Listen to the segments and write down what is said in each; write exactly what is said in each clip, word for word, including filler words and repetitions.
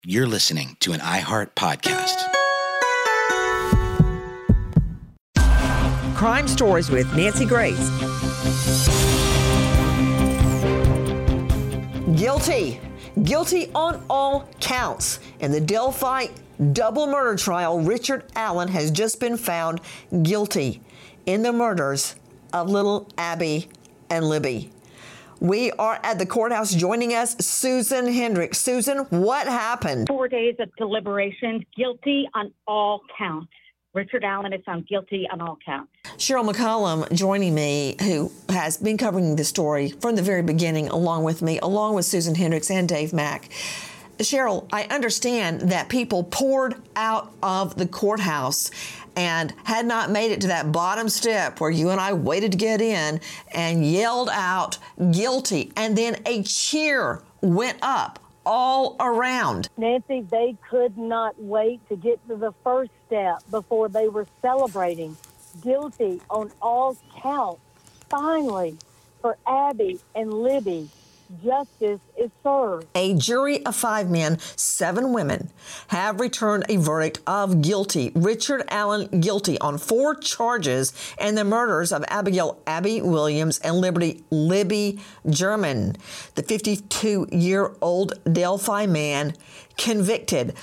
You're listening to an iHeart podcast. Crime Stories with Nancy Grace. Guilty. Guilty on all counts. In the Delphi double murder trial, Richard Allen has just been found guilty in the murders of little Abby and Libby. We are at the courthouse. Joining us, Susan Hendricks. Susan, what happened? Four days of deliberations, guilty on all counts. Richard Allen is found guilty on all counts. Cheryl McCollum joining me, who has been covering the story from the very beginning along with me, along with Susan Hendricks and Dave Mack. Cheryl, I understand that people poured out of the courthouse and had not made it to that bottom step where you and I waited to get in and yelled out guilty, and then a cheer went up all around. Nancy, they could not wait to get to the first step before they were celebrating guilty on all counts. Finally, for Abby and Libby, justice is served. A jury of five men, seven women, have returned a verdict of guilty. Richard Allen guilty on four charges in the murders of Abigail Abby Williams and Liberty Libby German. The fifty-two-year-old Delphi man convicted.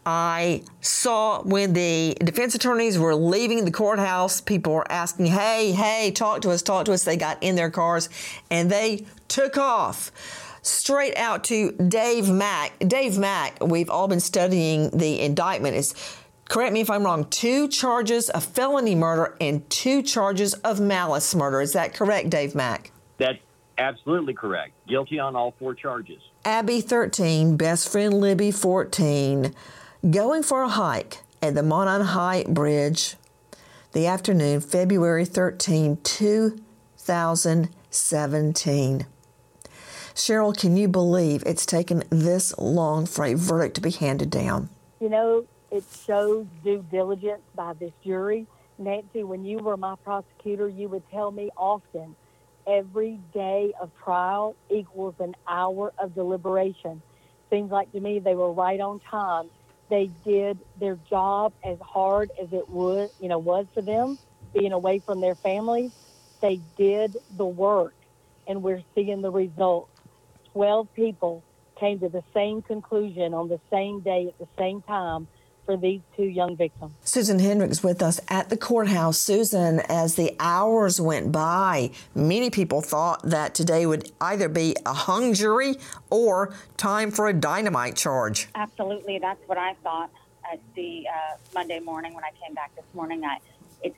I saw when the defense attorneys were leaving the courthouse, people were asking, hey, hey, talk to us, talk to us. They got in their cars and they took off straight out to Dave Mack. Dave Mack, we've all been studying the indictment. Is, correct me if I'm wrong, two charges of felony murder and two charges of malice murder. Is that correct, Dave Mack? That's absolutely correct. Guilty on all four charges. Abby, thirteen, best friend Libby, fourteen. Going for a hike at the Monon High Bridge the afternoon, February thirteenth, two thousand seventeen. Cheryl, can you believe it's taken this long for a verdict to be handed down? You know, it shows due diligence by this jury. Nancy, when you were my prosecutor, you would tell me often, every day of trial equals an hour of deliberation. Seems like to me they were right on time. They did their job as hard as it would, you know, was for them, being away from their families. They did the work, and we're seeing the results. Twelve people came to the same conclusion on the same day at the same time for these two young victims. Susan Hendricks with us at the courthouse. Susan, as the hours went by, many people thought that today would either be a hung jury or time for a dynamite charge. Absolutely, that's what I thought at the uh, Monday morning when I came back this morning. I, it's,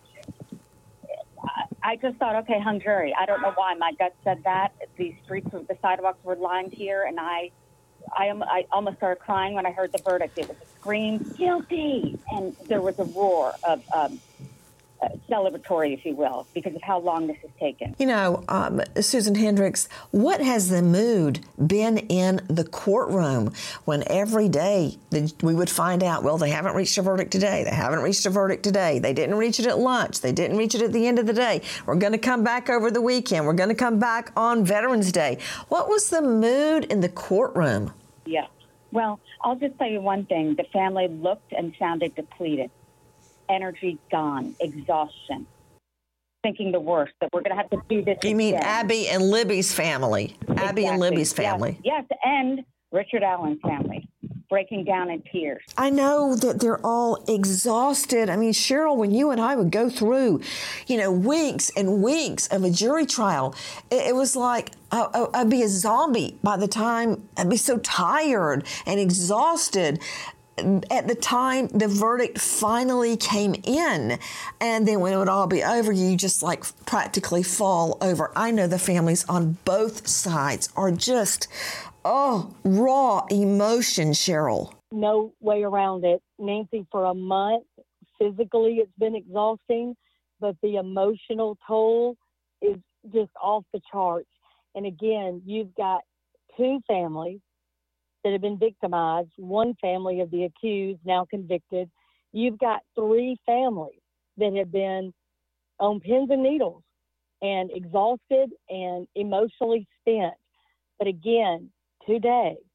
I just thought, okay, hung jury. I don't know why my gut said that. The streets, the sidewalks were lined here, and I I, am, I almost started crying when I heard the verdict. It was a scream, guilty, and there was a roar of um, uh, celebratory, if you will, because of how long this has taken. You know, um, Susan Hendricks, what has the mood been in the courtroom when every day the, we would find out, well, they haven't reached a verdict today, they haven't reached a verdict today, they didn't reach it at lunch, they didn't reach it at the end of the day, we're going to come back over the weekend, we're going to come back on Veterans Day. What was the mood in the courtroom? Yeah. Well, I'll just tell you one thing. The family looked and sounded depleted. Energy gone. Exhaustion. Thinking the worst, that we're going to have to do this You again. mean Abby and Libby's family? Exactly. Abby and Libby's family. Yes, yes, and Richard Allen's family. Breaking down in tears. I know that they're all exhausted. I mean, Cheryl, when you and I would go through, you know, weeks and weeks of a jury trial, it, it was like I, I'd be a zombie by the time. I'd be so tired and exhausted at the time the verdict finally came in. And then when it would all be over, you just like practically fall over. I know the families on both sides are just... Oh, raw emotion, Cheryl. No way around it. Nancy, for a month, physically it's been exhausting, but the emotional toll is just off the charts. And again, you've got two families that have been victimized, one family of the accused now convicted. You've got three families that have been on pins and needles and exhausted and emotionally spent. But again, today,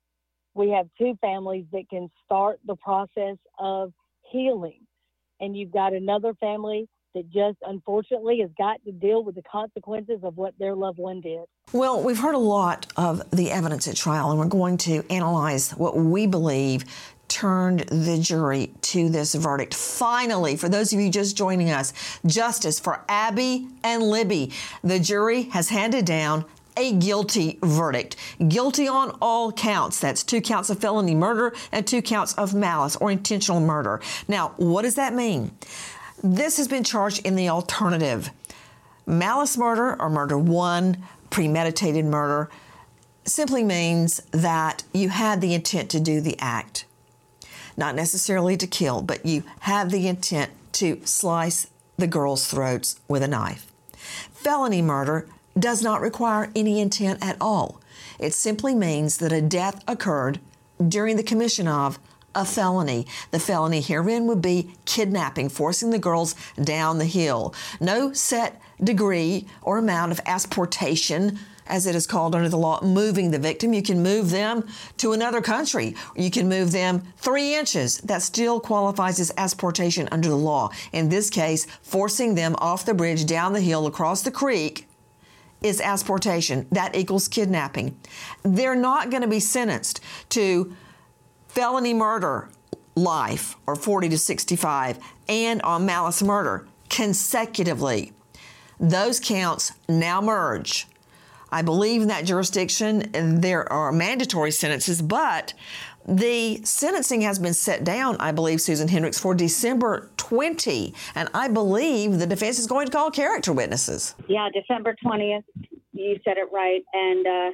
We have two families that can start the process of healing. And you've got another family that just unfortunately has got to deal with the consequences of what their loved one did. Well, we've heard a lot of the evidence at trial, and we're going to analyze what we believe turned the jury to this verdict. Finally, for those of you just joining us, justice for Abby and Libby. The jury has handed down a guilty verdict. Guilty on all counts. That's two counts of felony murder and two counts of malice or intentional murder. Now, what does that mean? This has been charged in the alternative. Malice murder or murder one, premeditated murder, simply means that you had the intent to do the act. Not necessarily to kill, but you have the intent to slice the girls' throats with a knife. Felony murder does not require any intent at all. It simply means that a death occurred during the commission of a felony. The felony herein would be kidnapping, forcing the girls down the hill. No set degree or amount of asportation, as it is called under the law, moving the victim. You can move them to another country. You can move them three inches. That still qualifies as asportation under the law. In this case, forcing them off the bridge, down the hill, across the creek is asportation. That equals kidnapping. They're not going to be sentenced to felony murder, life, or forty to sixty-five, and on malice murder consecutively. Those counts now merge. I believe in that jurisdiction there are mandatory sentences, but the sentencing has been set down, I believe, Susan Hendricks, for December twentieth, and I believe the defense is going to call character witnesses. Yeah, December twentieth, you said it right, and uh,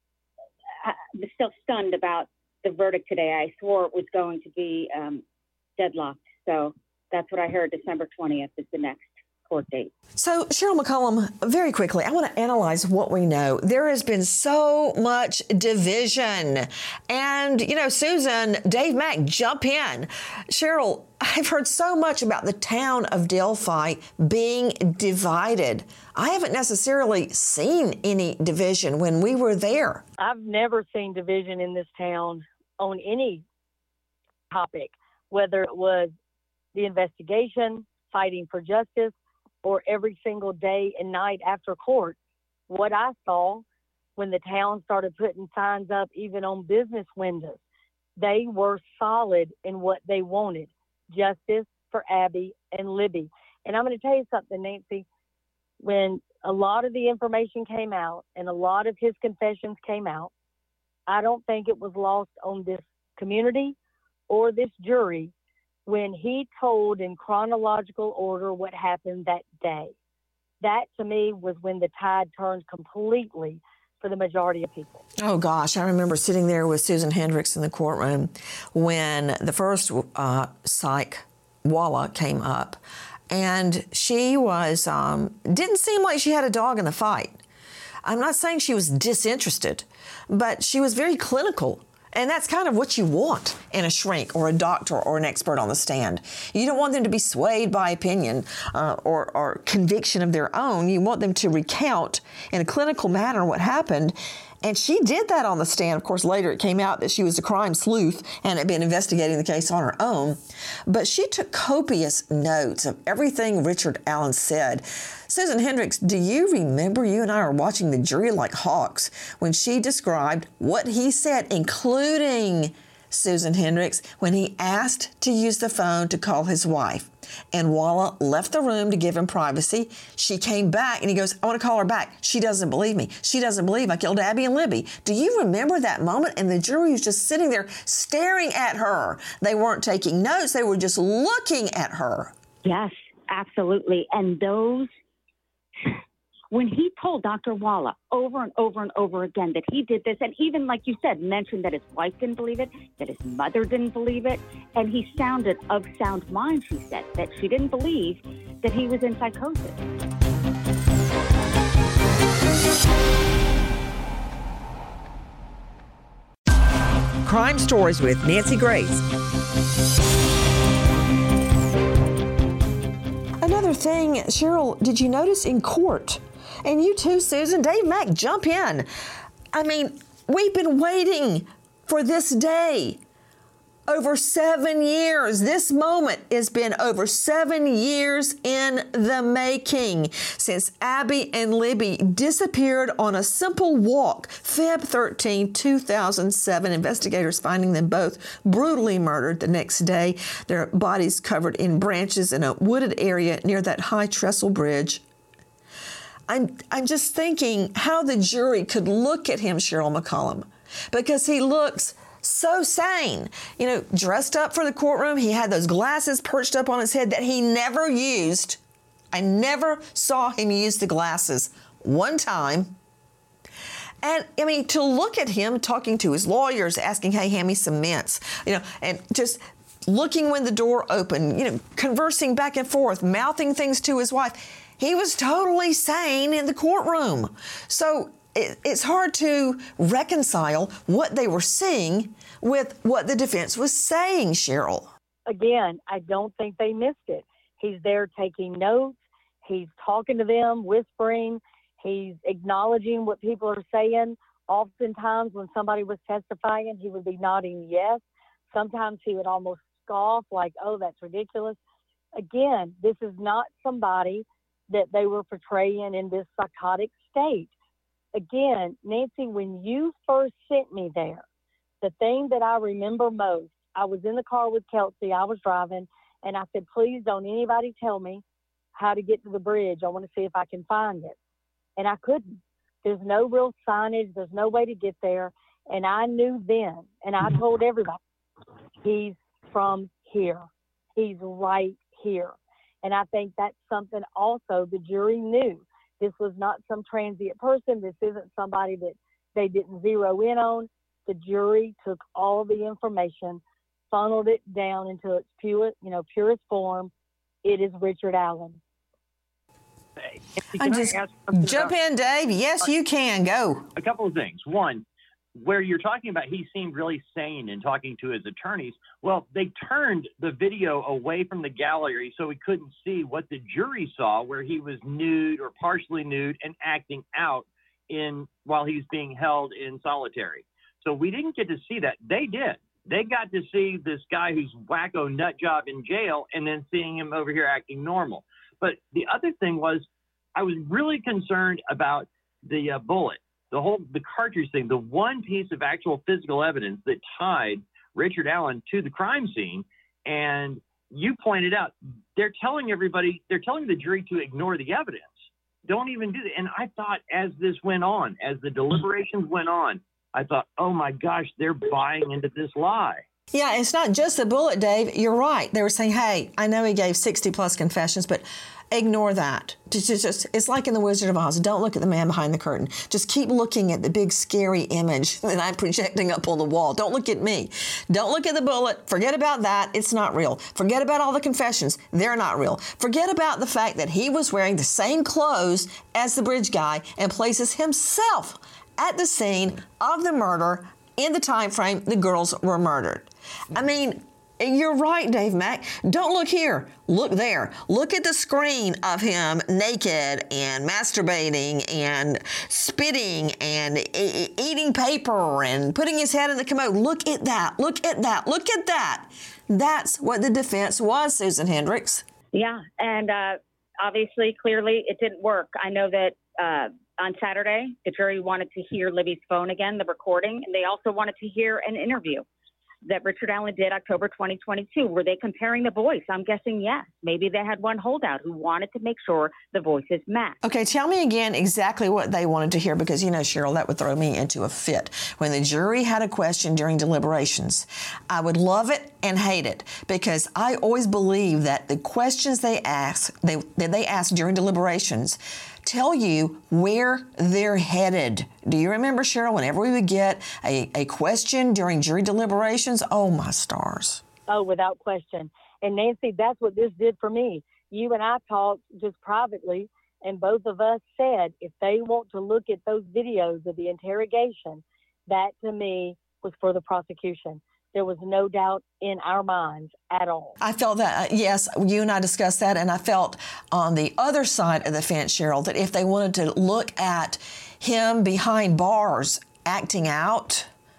I'm still stunned about the verdict today. I swore it was going to be um, deadlocked, so that's what I heard. December twentieth is the next court date. So, Cheryl McCollum, very quickly, I want to analyze what we know. There has been so much division. And, you know, Susan, Dave Mack, jump in. Cheryl, I've heard so much about the town of Delphi being divided. I haven't necessarily seen any division when we were there. I've never seen division in this town on any topic, whether it was the investigation, fighting for justice, or every single day and night after court. What I saw when the town started putting signs up, even on business windows, they were solid in what they wanted, justice for Abby and Libby. And I'm going to tell you something, Nancy, when a lot of the information came out and a lot of his confessions came out, I don't think it was lost on this community or this jury when he told in chronological order what happened that day. That, to me, was when the tide turned completely for the majority of people. Oh, gosh. I remember sitting there with Susan Hendricks in the courtroom when the first uh, psych, Walla, came up. And she was, um, didn't seem like she had a dog in the fight. I'm not saying she was disinterested, but she was very clinical. And that's kind of what you want in a shrink or a doctor or an expert on the stand. You don't want them to be swayed by opinion uh, or, or conviction of their own. You want them to recount in a clinical manner what happened. And she did that on the stand. Of course, later it came out that she was a crime sleuth and had been investigating the case on her own. But she took copious notes of everything Richard Allen said. Susan Hendricks, do you remember you and I were watching the jury like hawks when she described what he said, including Susan Hendricks, when he asked to use the phone to call his wife? And Walla left the room to give him privacy. She came back and he goes, I want to call her back. She doesn't believe me. She doesn't believe I killed Abby and Libby. Do you remember that moment? And the jury was just sitting there staring at her. They weren't taking notes. They were just looking at her. Yes, absolutely. And those, when he told Doctor Walla over and over and over again that he did this, and even, like you said, mentioned that his wife didn't believe it, that his mother didn't believe it, and he sounded of sound mind, she said, that she didn't believe that he was in psychosis. Crime Stories with Nancy Grace. Another thing, Cheryl, did you notice in court? And you too, Susan, Dave Mack, jump in. I mean, we've been waiting for this day. Over seven years. This moment has been over seven years in the making since Abby and Libby disappeared on a simple walk. February thirteenth, two thousand seven. Investigators finding them both brutally murdered the next day. Their bodies covered in branches in a wooded area near that high trestle bridge. I'm, I'm just thinking how the jury could look at him, Cheryl McCollum, because he looks so sane, you know, dressed up for the courtroom. He had those glasses perched up on his head that he never used. I never saw him use the glasses one time. And I mean, to look at him talking to his lawyers, asking, hey, hand me some mints, you know, and just looking when the door opened, you know, conversing back and forth, mouthing things to his wife. He was totally sane in the courtroom. So it's hard to reconcile what they were seeing with what the defense was saying, Cheryl. Again, I don't think they missed it. He's there taking notes. He's talking to them, whispering. He's acknowledging what people are saying. Oftentimes when somebody was testifying, he would be nodding yes. Sometimes he would almost scoff like, oh, that's ridiculous. Again, this is not somebody that they were portraying in this psychotic state. Again, Nancy, when you first sent me there, the thing that I remember most, I was in the car with Kelsey, I was driving, and I said, please don't anybody tell me how to get to the bridge. I want to see if I can find it. And I couldn't. There's no real signage. There's no way to get there. And I knew then, and I told everybody, he's from here. He's right here. And I think that's something also the jury knew. This was not some transient person. This isn't somebody that they didn't zero in on. The jury took all the information, funneled it down into its pure, you know, purest form. It is Richard Allen. I'm just jump in, Dave. Yes, you can go. A couple of things. One, where you're talking about he seemed really sane in talking to his attorneys. Well, they turned the video away from the gallery so we couldn't see what the jury saw, where he was nude or partially nude and acting out in while he was being held in solitary. So we didn't get to see that. They did. They got to see this guy who's wacko nut job in jail and then seeing him over here acting normal. But the other thing was I was really concerned about the uh, bullet. The whole, the cartridge thing, the one piece of actual physical evidence that tied Richard Allen to the crime scene. And you pointed out, they're telling everybody, they're telling the jury to ignore the evidence. Don't even do that. And I thought as this went on, as the deliberations went on, I thought, oh my gosh, they're buying into this lie. Yeah, it's not just the bullet, Dave. You're right. They were saying, hey, I know he gave sixty plus confessions, but ignore that. Just, just, it's like in The Wizard of Oz. Don't look at the man behind the curtain. Just keep looking at the big scary image that I'm projecting up on the wall. Don't look at me. Don't look at the bullet. Forget about that. It's not real. Forget about all the confessions. They're not real. Forget about the fact that he was wearing the same clothes as the bridge guy and places himself at the scene of the murder in the time frame the girls were murdered. I mean, you're right, Dave Mack. Don't look here. Look there. Look at the screen of him naked and masturbating and spitting and e- eating paper and putting his head in the commode. Look at that. Look at that. Look at that. That's what the defense was, Susan Hendricks. Yeah, and uh, obviously, clearly, it didn't work. I know that uh, on Saturday, the jury wanted to hear Libby's phone again, the recording, and they also wanted to hear an interview that Richard Allen did October twenty twenty-two. Were they comparing the voice? I'm guessing yes. Maybe they had one holdout who wanted to make sure the voices matched. Okay, tell me again exactly what they wanted to hear, because, you know, Cheryl, that would throw me into a fit. When the jury had a question during deliberations, I would love it and hate it, because I always believe that the questions they ask, they, that they ask during deliberations tell you where they're headed. Do you remember, Cheryl, whenever we would get a, a question during jury deliberations? Oh, my stars. Oh, without question. And Nancy, that's what this did for me. You and I talked just privately, and both of us said, if they want to look at those videos of the interrogation, that to me was for the prosecution. There was no doubt in our minds at all. I felt that, uh, yes, you and I discussed that, and I felt on the other side of the fence, Cheryl, that if they wanted to look at him behind bars acting out,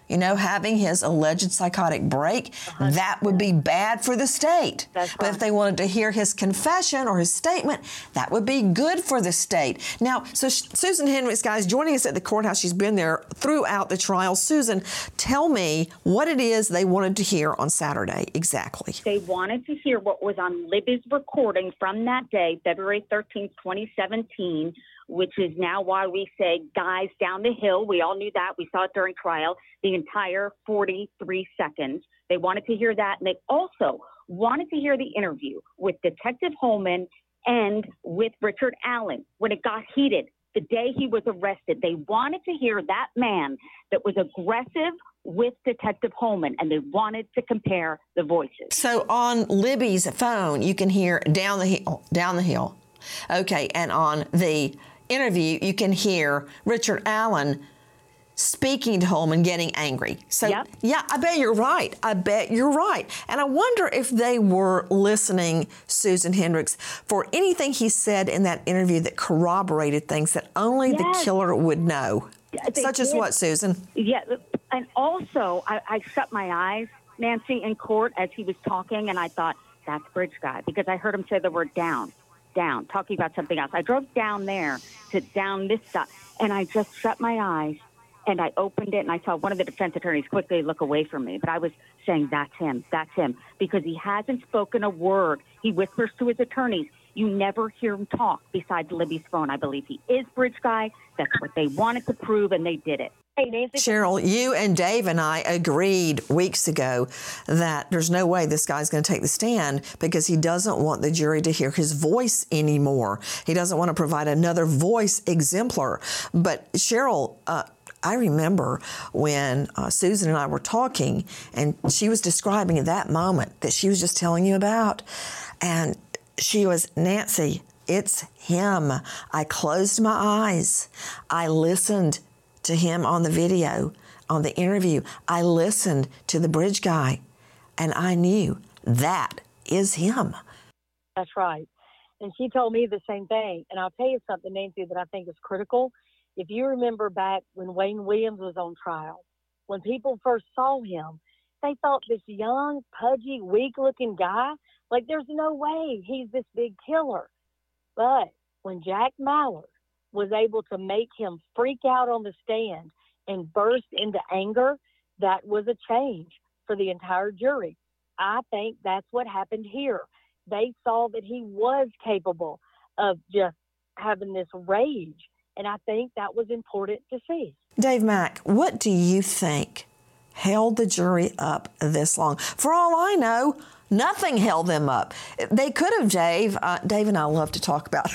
you know, having his alleged psychotic break, that would be bad for the state. That's but right. if they wanted to hear his confession or his statement, that would be good for the state. Now, so Susan Hendricks, guys, joining us at the courthouse. She's been there throughout the trial. Susan, tell me what it is they wanted to hear on Saturday exactly. They wanted to hear what was on Libby's recording from that day, February thirteenth, twenty seventeen, which is now why we say guys down the hill. We all knew that. We saw it during trial, the entire forty-three seconds. They wanted to hear that. And they also wanted to hear the interview with Detective Holman and with Richard Allen when it got heated the day he was arrested. They wanted to hear that man that was aggressive with Detective Holman, and they wanted to compare the voices. So on Libby's phone, you can hear down the hill, down the hill. Okay, and on the interview, you can hear Richard Allen speaking to Holman, getting angry. So, Yep. yeah, I bet you're right. I bet you're right. And I wonder if they were listening, Susan Hendricks, for anything he said in that interview that corroborated things that only the Yes. killer would know. They Such as did. what, Susan? Yeah, and also I, I shut my eyes, Nancy, in court as he was talking, and I thought, that's Bridge Guy, because I heard him say the word down, down, talking about something else. I drove down there to down this side, and I just shut my eyes, and I opened it, and I saw one of the defense attorneys quickly look away from me, but I was saying, that's him, that's him, because he hasn't spoken a word. He whispers to his attorneys. You never hear him talk besides Libby's phone. I believe he is Bridge Guy. That's what they wanted to prove, and they did it. Hey, Nancy. Cheryl, you and Dave and I agreed weeks ago that there's no way this guy's going to take the stand because he doesn't want the jury to hear his voice anymore. He doesn't want to provide another voice exemplar. But Cheryl, uh, I remember when uh, Susan and I were talking, and she was describing that moment that she was just telling you about. And she was, Nancy, it's him. I closed my eyes. I listened to him on the video, on the interview. I listened to the Bridge Guy, and I knew that is him. That's right. And she told me the same thing. And I'll tell you something, Nancy, that I think is critical. If you remember back when Wayne Williams was on trial, when people first saw him, they thought this young, pudgy, weak-looking guy, like there's no way he's this big killer. But when Jack Mallard was able to make him freak out on the stand and burst into anger, that was a change for the entire jury. I think that's what happened here. They saw that he was capable of just having this rage, and I think that was important to see. Dave Mack, what do you think held the jury up this long? For all I know, nothing held them up. They could have, Dave. Uh, Dave and I love to talk about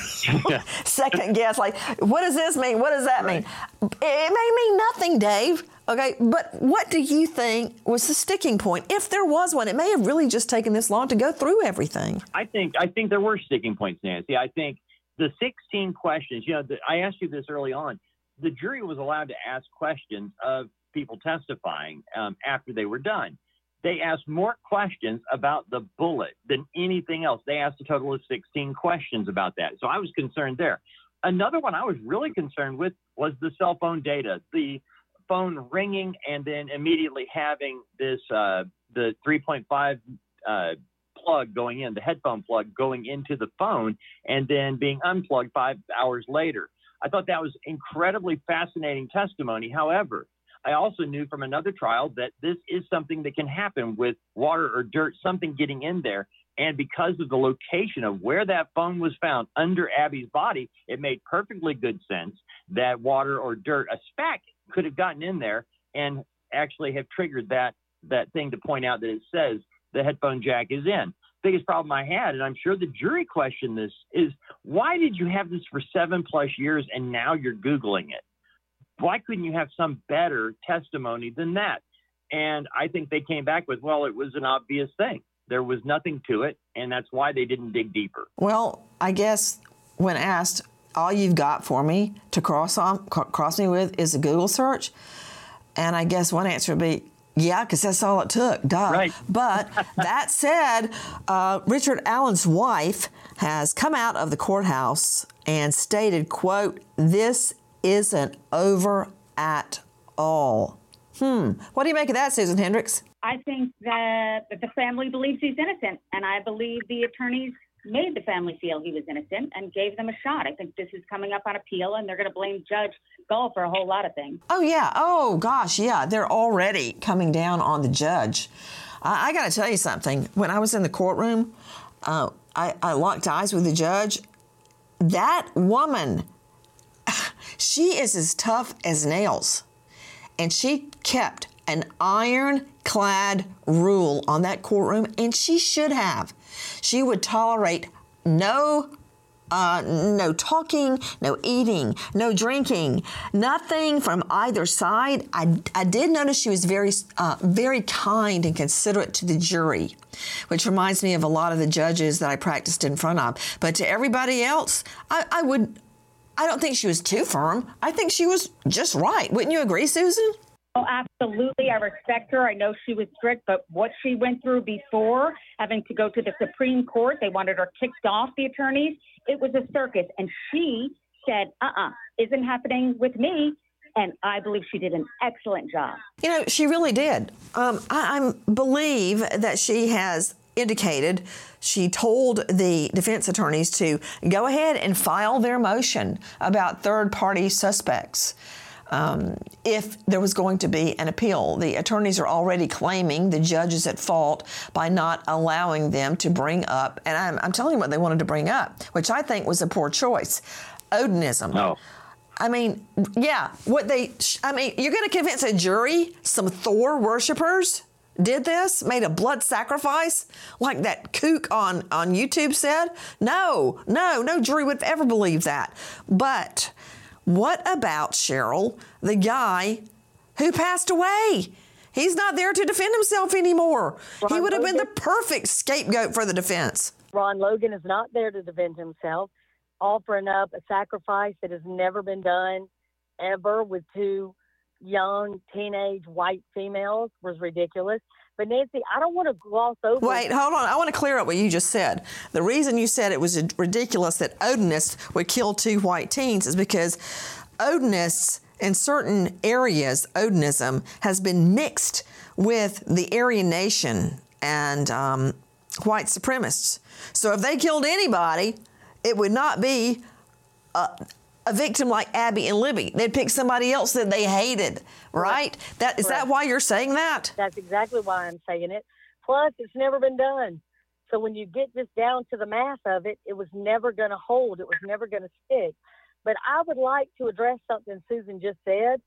second guess. Like, what does this mean? What does that Right. mean? It may mean nothing, Dave. Okay, but what do you think was the sticking point? If there was one, it may have really just taken this long to go through everything. I think I think there were sticking points, Nancy. I think the sixteen questions, you know, the, I asked you this early on. The jury was allowed to ask questions of people testifying um, after they were done. They asked more questions about the bullet than anything else. They asked a total of sixteen questions about that. So I was concerned there. Another one I was really concerned with was the cell phone data, the phone ringing and then immediately having this, uh, the three point five uh, plug going in, the headphone plug going into the phone and then being unplugged five hours later. I thought that was incredibly fascinating testimony. However, I also knew from another trial that this is something that can happen with water or dirt, something getting in there. And because of the location of where that phone was found under Abby's body, it made perfectly good sense that water or dirt, a speck, could have gotten in there and actually have triggered that that thing to point out that it says the headphone jack is in. Biggest problem I had, and I'm sure the jury questioned this, is why did you have this for seven plus years and now you're Googling it? Why couldn't you have some better testimony than that? And I think they came back with, well, it was an obvious thing. There was nothing to it, and that's why they didn't dig deeper. Well, I guess when asked, all you've got for me to cross on, cross me with is a Google search. And I guess one answer would be, yeah, because that's all it took, duh. Right. But that said, uh, Richard Allen's wife has come out of the courthouse and stated, quote, this isn't over at all. Hmm. What do you make of that, Susan Hendricks? I think that, that the family believes he's innocent, and I believe the attorneys made the family feel he was innocent and gave them a shot. I think this is coming up on appeal, and they're going to blame Judge Gull for a whole lot of things. Oh, yeah. Oh, gosh, yeah. They're already coming down on the judge. I, I got to tell you something. When I was in the courtroom, uh, I, I locked eyes with the judge. That woman, she is as tough as nails. And she kept an ironclad rule on that courtroom, and she should have. She would tolerate no uh, no talking, no eating, no drinking, nothing from either side. I, I did notice she was very, uh, very kind and considerate to the jury, which reminds me of a lot of the judges that I practiced in front of. But to everybody else, I, I would, I don't think she was too firm. I think she was just right. Wouldn't you agree, Susan? Oh, absolutely. I respect her. I know she was strict, but what she went through before, having to go to the Supreme Court, they wanted her kicked off, the attorneys. It was a circus. And she said, uh-uh, isn't happening with me. And I believe she did an excellent job. You know, she really did. Um, I, I believe that she has indicated, she told the defense attorneys to go ahead and file their motion about third-party suspects. Um, if there was going to be an appeal. The attorneys are already claiming the judge is at fault by not allowing them to bring up, and I'm, I'm telling you what they wanted to bring up, which I think was a poor choice, Odinism. No. I mean, yeah, what they, I mean, you're going to convince a jury some Thor worshipers did this, made a blood sacrifice, like that kook on, on YouTube said? No, no, no jury would ever believe that. But what about, Cheryl, the guy who passed away? He's not there to defend himself anymore. Ron he would have been Logan. the perfect scapegoat for the defense. Ron Logan is not there to defend himself, offering up a sacrifice that has never been done ever with two young teenage white females was ridiculous. But Nancy, I don't want to gloss over. Wait, hold on. I want to clear up what you just said. The reason you said it was ridiculous that Odinists would kill two white teens is because Odinists in certain areas, Odinism has been mixed with the Aryan nation and um, white supremacists. So if they killed anybody, it would not be a, a victim like Abby and Libby. They'd pick somebody else that they hated, right? That is that why you're saying that? That's exactly why I'm saying it. Plus, it's never been done. So when you get just down to the math of it, it was never going to hold. It was never going to stick. But I would like to address something Susan just said.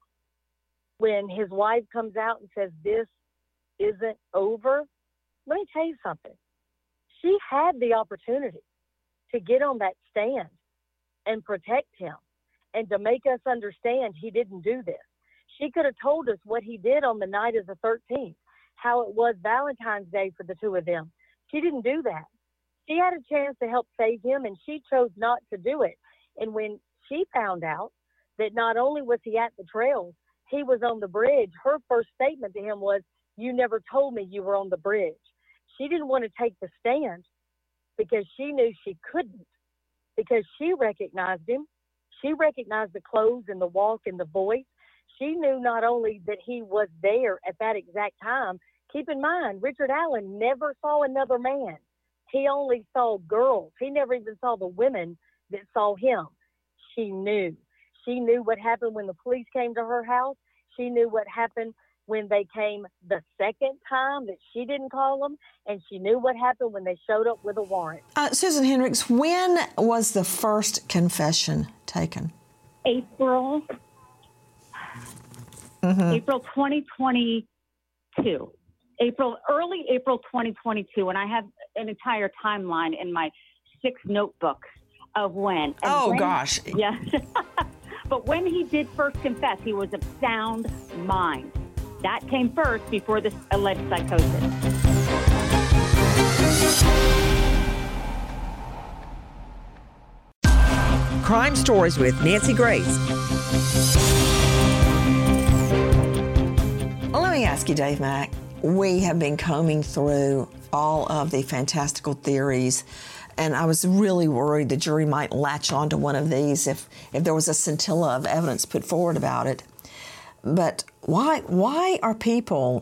When his wife comes out and says, this isn't over, let me tell you something. She had the opportunity to get on that stand and protect him and to make us understand he didn't do this. She could have told us what he did on the night of the thirteenth, how it was Valentine's Day for the two of them. She didn't do that. She had a chance to help save him, and she chose not to do it. And when she found out that not only was he at the trails, he was on the bridge, her first statement to him was, you never told me you were on the bridge. She didn't want to take the stand because she knew she couldn't, because she recognized him. She recognized the clothes and the walk and the voice. She knew not only that he was there at that exact time. Keep in mind, Richard Allen never saw another man. He only saw girls. He never even saw the women that saw him. She knew. She knew what happened when the police came to her house. She knew what happened when they came the second time that she didn't call them. And she knew what happened when they showed up with a warrant. Uh, Susan Hendricks, when was the first confession taken? April, Mm-hmm. April twenty twenty-two. April, early April twenty twenty-two, and I have an entire timeline in my six notebooks of when. And Oh, when, gosh. Yes. But when he did first confess, he was of sound mind. That came first before this alleged psychosis. Crime Stories with Nancy Grace. Let me ask you, Dave Mack. We have been combing through all of the fantastical theories, and I was really worried the jury might latch onto one of these if, if there was a scintilla of evidence put forward about it. But why why are people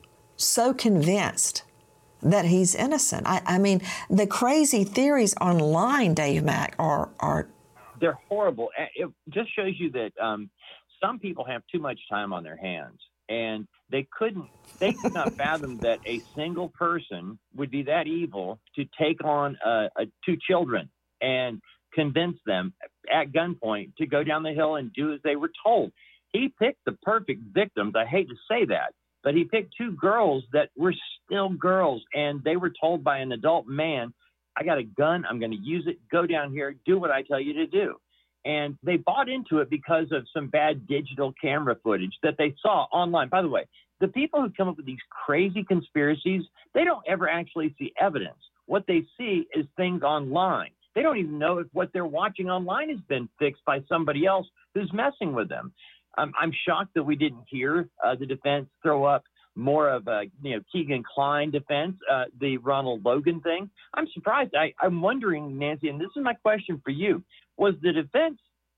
so convinced that he's innocent? I, I mean, the crazy theories online, Dave Mack, are are they're horrible. It just shows you that um, some people have too much time on their hands, and they couldn't they could not fathom that a single person would be that evil to take on uh, uh, two children and convince them at gunpoint to go down the hill and do as they were told. He picked the perfect victims. I hate to say that, but he picked two girls that were still girls, and they were told by an adult man, I got a gun, I'm going to use it, go down here, do what I tell you to do. And they bought into it because of some bad digital camera footage that they saw online. By the way, the people who come up with these crazy conspiracies, they don't ever actually see evidence. What they see is things online. They don't even know if what they're watching online has been fixed by somebody else who's messing with them. Um, I'm shocked that we didn't hear uh, the defense throw up more of a, you know, Keegan Kline defense, uh, the Ronald Logan thing. I'm surprised. I, I'm wondering, Nancy, and this is my question for you, was the defense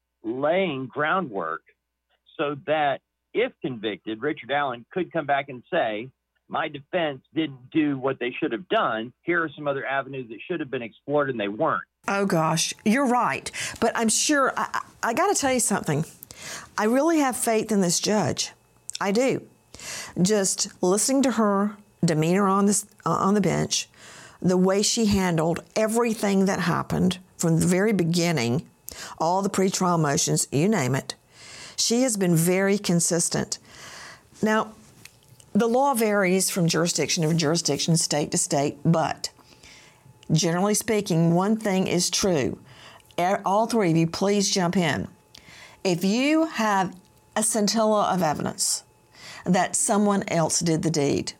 laying groundwork so that if convicted, Richard Allen could come back and say, my defense didn't do what they should have done. Here are some other avenues that should have been explored and they weren't. Oh, gosh, you're right. But I'm sure, I, I got to tell you something. I really have faith in this judge. I do. Just listening to her demeanor on this uh, on the bench, the way she handled everything that happened from the very beginning, all the pretrial motions, you name it, she has been very consistent. Now, the law varies from jurisdiction to jurisdiction, state to state, but generally speaking, one thing is true. All three of you, please jump in. If you have a scintilla of evidence that someone else did the deed,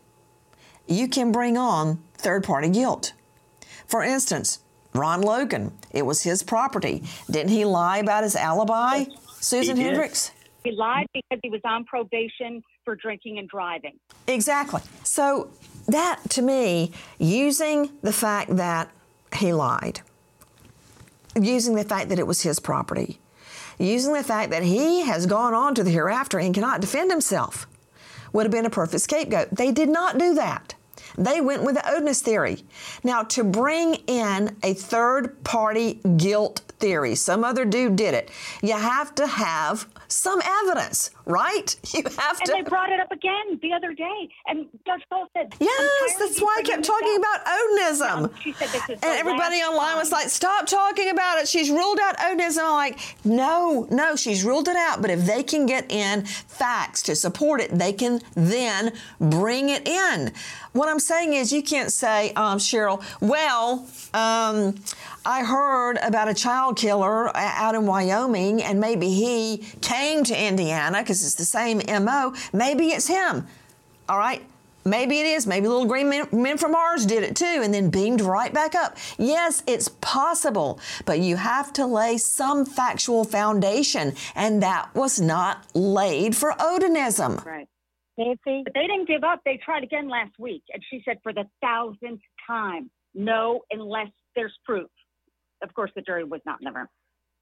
you can bring on third-party guilt. For instance, Ron Logan, it was his property. Didn't he lie about his alibi, Susan He did. Hendricks? He lied because he was on probation for drinking and driving. Exactly. So that, to me, using the fact that he lied, using the fact that it was his property, using the fact that he has gone on to the hereafter and cannot defend himself, would have been a perfect scapegoat. They did not do that. They went with the Odinist theory. Now, to bring in a third-party guilt theory, some other dude did it, you have to have some evidence, right? You have And to. they brought it up again the other day. And Judge Paul said, Yes, that's why I kept talking about Odinism. Yeah, she said this is And the everybody last online was time. like, stop talking about it. She's ruled out Odinism. I'm like, no, no, she's ruled it out. But if they can get in facts to support it, they can then bring it in. What I'm saying is you can't say, um, Cheryl, well, um, I heard about a child killer out in Wyoming, and maybe he came to Indiana because it's the same M O. Maybe it's him. All right? Maybe it is. Maybe little green men, men from Mars did it too and then beamed right back up. Yes, it's possible, but you have to lay some factual foundation, and that was not laid for Odinism. Right. Nancy? But they didn't give up. They tried again last week. And she said for the thousandth time, no, unless there's proof. Of course, the jury was not in the room.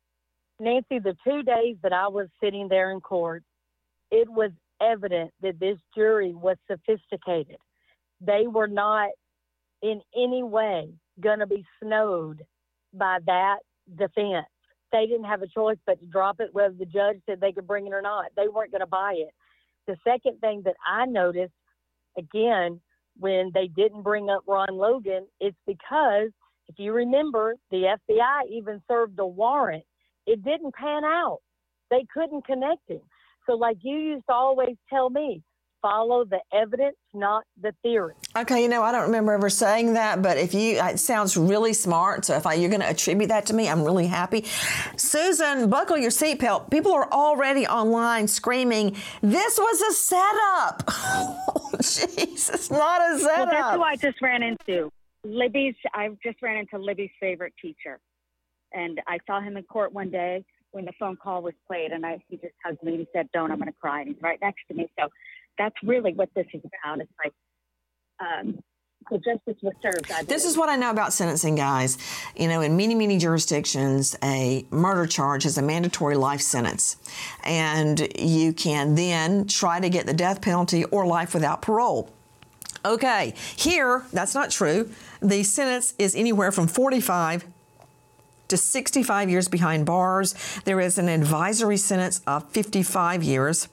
Nancy, the two days that I was sitting there in court, it was evident that this jury was sophisticated. They were not in any way going to be snowed by that defense. They didn't have a choice but to drop it, whether the judge said they could bring it or not. They weren't going to buy it. The second thing that I noticed, again, when they didn't bring up Ron Logan, it's because, if you remember, the F B I even served a warrant. It didn't pan out. They couldn't connect him. So like you used to always tell me, follow the evidence, not the theory. Okay, you know, I don't remember ever saying that, but if you, it sounds really smart. So if I, you're going to attribute that to me, I'm really happy. Susan, buckle your seatbelt. People are already online screaming, this was a setup. Oh, jeez, it's not a setup. Well, that's who I just ran into. Libby's, I just ran into Libby's favorite teacher. And I saw him in court one day when the phone call was played, and I, he just hugged me and he said, don't, I'm going to cry. And he's right next to me. So that's really what this is about. It's like, um, So justice was served. I This believe. is what I know about sentencing, guys. You know, in many, many jurisdictions, a murder charge is a mandatory life sentence. And you can then try to get the death penalty or life without parole. Okay, here, that's not true. The sentence is anywhere from forty-five to sixty-five years behind bars. There is an advisory sentence of fifty-five years.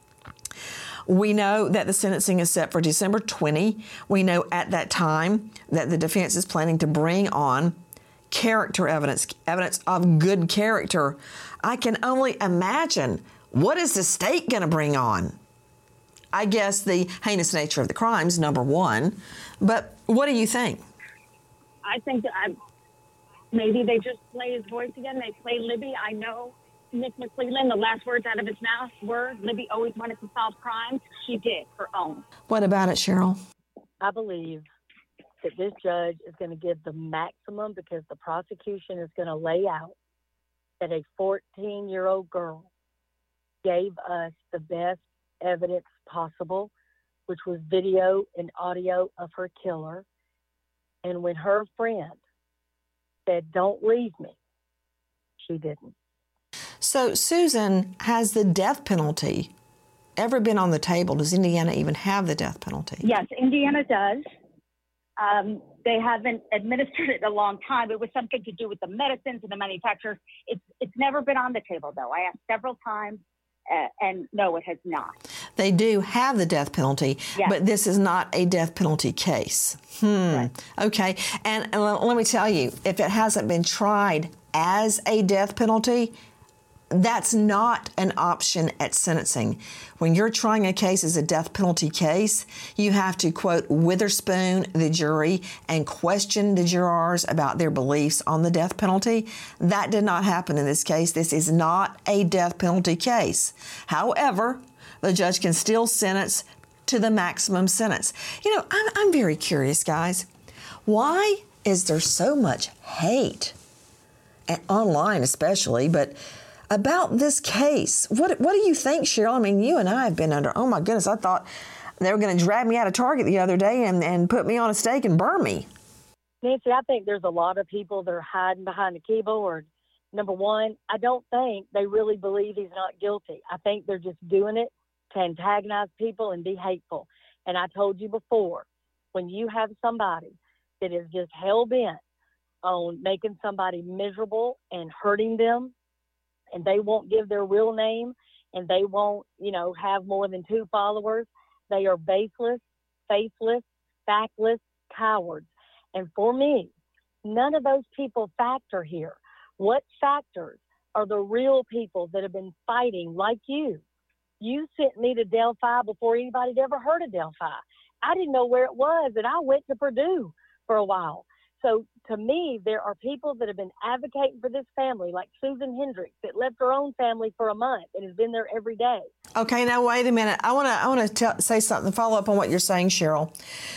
We know that the sentencing is set for December twentieth. We know at that time that the defense is planning to bring on character evidence, evidence of good character. I can only imagine, what is the state going to bring on? I guess the heinous nature of the crimes, number one. But what do you think? I think that I, maybe they just play his voice again. They play Libby. I know Nick McClelland, the last words out of his mouth were, Libby always wanted to solve crimes. She did, her own. What about it, Cheryl? I believe that this judge is going to give the maximum because the prosecution is going to lay out that a fourteen-year-old girl gave us the best evidence possible, which was video and audio of her killer. And when her friend said, "Don't leave me," she didn't. So, Susan, has the death penalty ever been on the table? Does Indiana even have the death penalty? Yes, Indiana does. Um, they haven't administered it in a long time. It was something to do with the medicines and the manufacturers. It's it's never been on the table, though. I asked several times, uh, and no, it has not. They do have the death penalty, Yes. but this is not a death penalty case. Hmm. Right. Okay. And uh, let me tell you, if it hasn't been tried as a death penalty, that's not an option at sentencing. When you're trying a case as a death penalty case, you have to, quote, witherspoon the jury and question the jurors about their beliefs on the death penalty. That did not happen in this case. This is not a death penalty case. However, the judge can still sentence to the maximum sentence. You know, I'm, I'm very curious, guys. Why is there so much hate, and online especially, but about this case? What what do you think, Cheryl? I mean, you and I have been under, oh my goodness, I thought they were going to drag me out of Target the other day and, and put me on a stake and burn me. Nancy, I think there's a lot of people that are hiding behind the keyboard. Number one, I don't think they really believe he's not guilty. I think they're just doing it to antagonize people and be hateful. And I told you before, when you have somebody that is just hell-bent on making somebody miserable and hurting them, and they won't give their real name, and they won't, you know, have more than two followers, they are baseless, faithless, factless cowards. And for me, none of those people factor here. What factors are the real people that have been fighting like you? You sent me to Delphi before anybody had ever heard of Delphi. I didn't know where it was, and I went to Purdue for a while. So to me, there are people that have been advocating for this family, like Susan Hendricks, that left her own family for a month and has been there every day. Okay, now wait a minute. I want to I want to say something, follow up on what you're saying, Cheryl.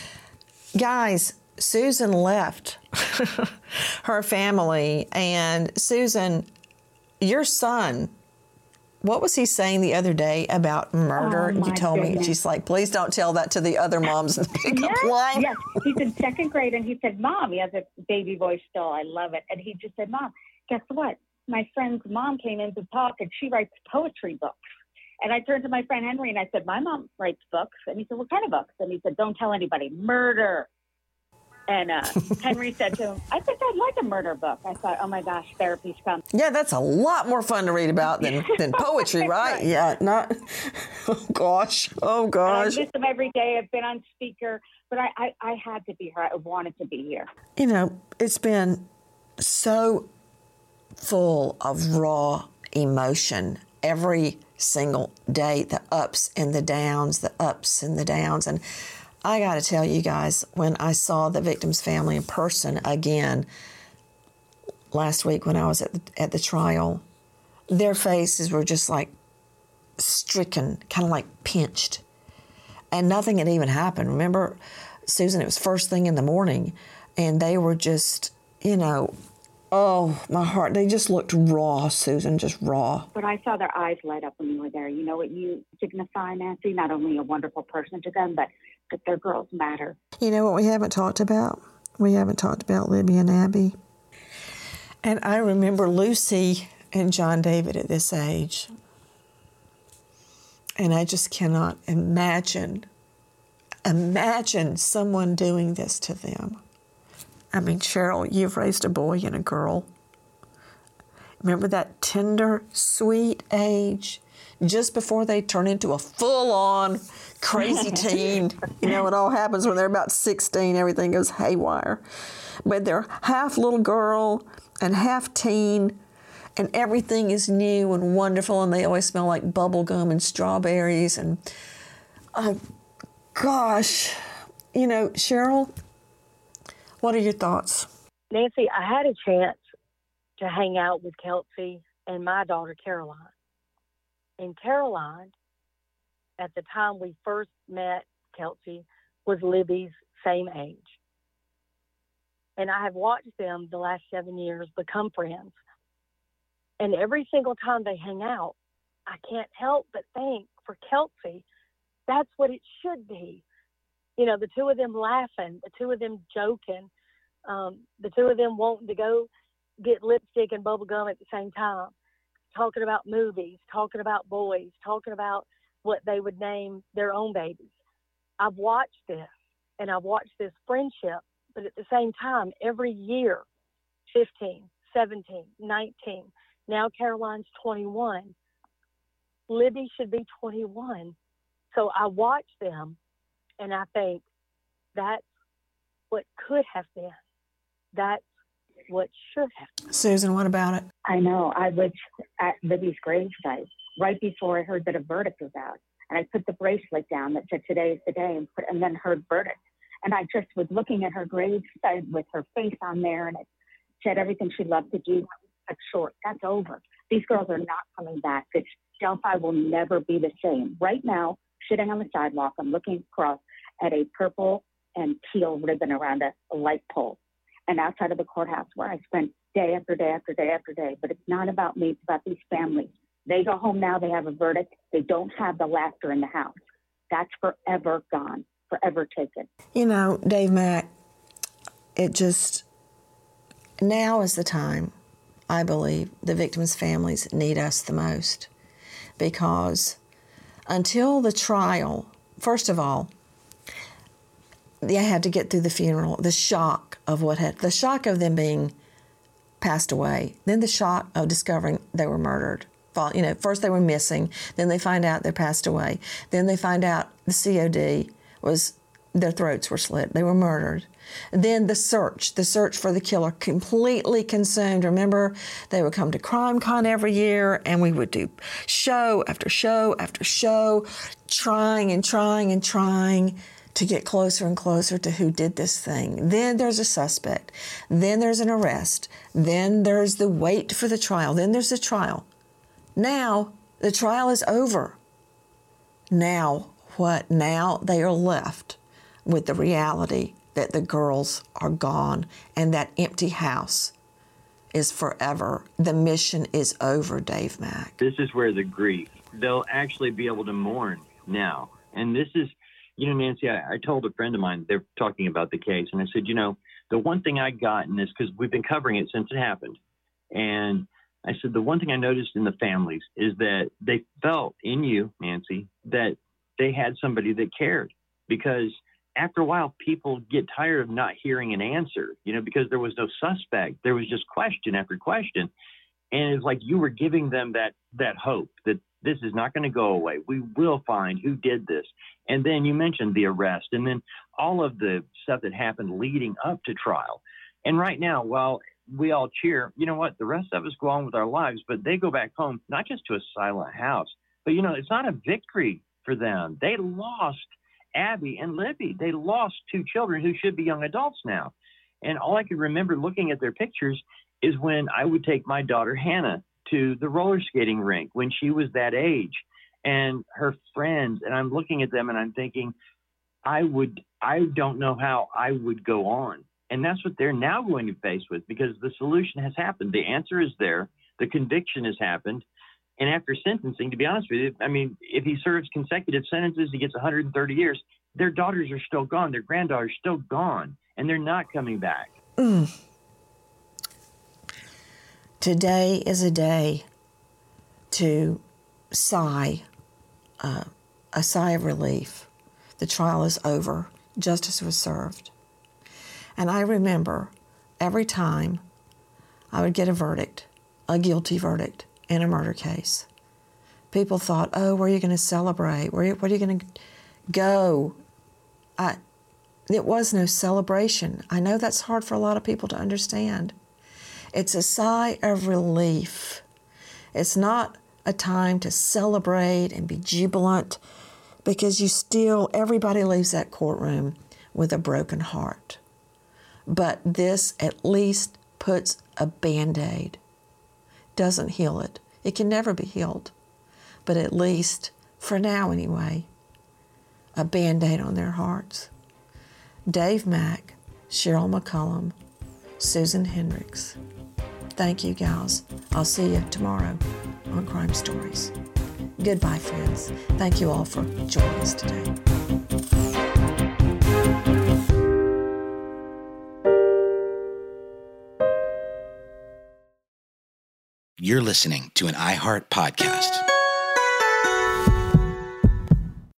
Guys, Susan left her family, and Susan, your son, what was he saying the other day about murder? Oh, my you told goodness. me, she's like, please don't tell that to the other moms in the pickup Yes, line. yes. He's in second grade, and he said, "Mom," he has a baby voice still. I love it. And he just said, "Mom, guess what? My friend's mom came in to talk, and she writes poetry books." And I turned to my friend Henry, and I said, "My mom writes books." And he said, "What kind of books?" And he said, "Don't tell anybody. Murder." And uh, Henry said to him, "I think I'd like a murder book." I thought, oh my gosh, therapy's come. Yeah, that's a lot more fun to read about than, than poetry, right? Right. Yeah, not, oh gosh, oh And I gosh. miss him every day. I've been on speaker, but I, I, I had to be here. I wanted to be here. You know, it's been so full of raw emotion every single day, the ups and the downs, the ups and the downs. And I got to tell you guys, when I saw the victim's family in person again last week when I was at the, at the trial, their faces were just like stricken, kind of like pinched. And nothing had even happened. Remember, Susan, it was first thing in the morning, and they were just, you know, oh, my heart, they just looked raw, Susan, just raw. But I saw their eyes light up when you were there. You know what you signify, Nancy? Not only a wonderful person to them, but that their girls matter. You know what we haven't talked about? We haven't talked about Libby and Abby. And I remember Lucy and John David at this age. And I just cannot imagine, imagine someone doing this to them. I mean, Cheryl, you've raised a boy and a girl. Remember that tender, sweet age, just before they turn into a full-on crazy teen. You know, it all happens when they're about sixteen. Everything goes haywire. But they're half little girl and half teen, and everything is new and wonderful, and they always smell like bubble gum and strawberries. And, oh, gosh, you know, Cheryl, what are your thoughts? Nancy, I had a chance to hang out with Kelsey and my daughter, Caroline. And Caroline, at the time we first met Kelsey, was Libby's same age. And I have watched them the last seven years become friends. And every single time they hang out, I can't help but think, for Kelsey, that's what it should be. You know, the two of them laughing, the two of them joking, um, the two of them wanting to go get lipstick and bubble gum at the same time, talking about movies, talking about boys, talking about what they would name their own babies. I've watched this, and I've watched this friendship, but at the same time, every year, fifteen, seventeen, nineteen, now Caroline's twenty-one. Libby should be twenty-one. So I watch them, and I think that's what could have been. That's what should have been. Susan, what about it? I know. I was at Libby's gravesite right before I heard that a verdict was out. And I put the bracelet down that said, today is the day, and, put, and then heard verdict. And I just was looking at her gravesite with her face on there, and it said everything she loved to do. Cut short. That's over. These girls are not coming back. This Delphi will never be the same. Right now, sitting on the sidewalk, I'm looking across at a purple and teal ribbon around a, a light pole. And outside of the courthouse, where I spent day after day after day after day. But it's not about me. It's about these families. They go home now. They have a verdict. They don't have the laughter in the house. That's forever gone, forever taken. You know, Dave Mack, it just, now is the time, I believe, the victims' families need us the most. Because until the trial, first of all, they had to get through the funeral, the shock of what had, the shock of them being passed away, then the shock of discovering they were murdered. You know, first they were missing, then they find out they passed away, then they find out the C O D was, their throats were slit, they were murdered. Then the search, the search for the killer completely consumed. Remember, they would come to CrimeCon every year, and we would do show after show after show, trying and trying and trying to get closer and closer to who did this thing. Then there's a suspect. Then there's an arrest. Then there's the wait for the trial. Then there's the trial. Now the trial is over. Now what? Now they are left with the reality that the girls are gone and that empty house is forever. The mission is over, Dave Mack. This is where the grief, they'll actually be able to mourn now. And this is, you know, Nancy, I, I told a friend of mine, they're talking about the case, and I said, you know, the one thing I got in this, because we've been covering it since it happened, and I said, the one thing I noticed in the families is that they felt in you, Nancy, that they had somebody that cared. Because after a while, people get tired of not hearing an answer, you know, because there was no suspect. There was just question after question. And it's like you were giving them that that hope that this is not going to go away. We will find who did this. And then you mentioned the arrest and then all of the stuff that happened leading up to trial. And right now, while we all cheer, you know what, the rest of us go on with our lives, but they go back home, not just to a silent house, but, you know, it's not a victory for them. They lost Abby and Libby. They lost two children who should be young adults now. And all I can remember looking at their pictures is when I would take my daughter Hannah to the roller skating rink when she was that age, and her friends, and I'm looking at them and I'm thinking, I would, I don't know how I would go on. And that's what they're now going to face with, because the solution has happened. The answer is there. The conviction has happened. And after sentencing, to be honest with you, I mean, if he serves consecutive sentences, he gets one hundred thirty years. their daughters are still gone. Their granddaughters still gone, and they're not coming back. Mm. Today is a day to sigh, uh, a sigh of relief. The trial is over. Justice was served. And I remember every time I would get a verdict, a guilty verdict in a murder case, people thought, oh, where are you going to celebrate? Where, where are you going to go? I, it was no celebration. I know that's hard for a lot of people to understand. It's a sigh of relief. It's not a time to celebrate and be jubilant, because you still, everybody leaves that courtroom with a broken heart. But this at least puts a Band-Aid. Doesn't heal it. It can never be healed. But at least, for now anyway, a Band-Aid on their hearts. Dave Mack, Cheryl McCollum, Susan Hendricks. Thank you, gals. I'll see you tomorrow on Crime Stories. Goodbye, friends. Thank you all for joining us today. You're listening to an iHeart podcast.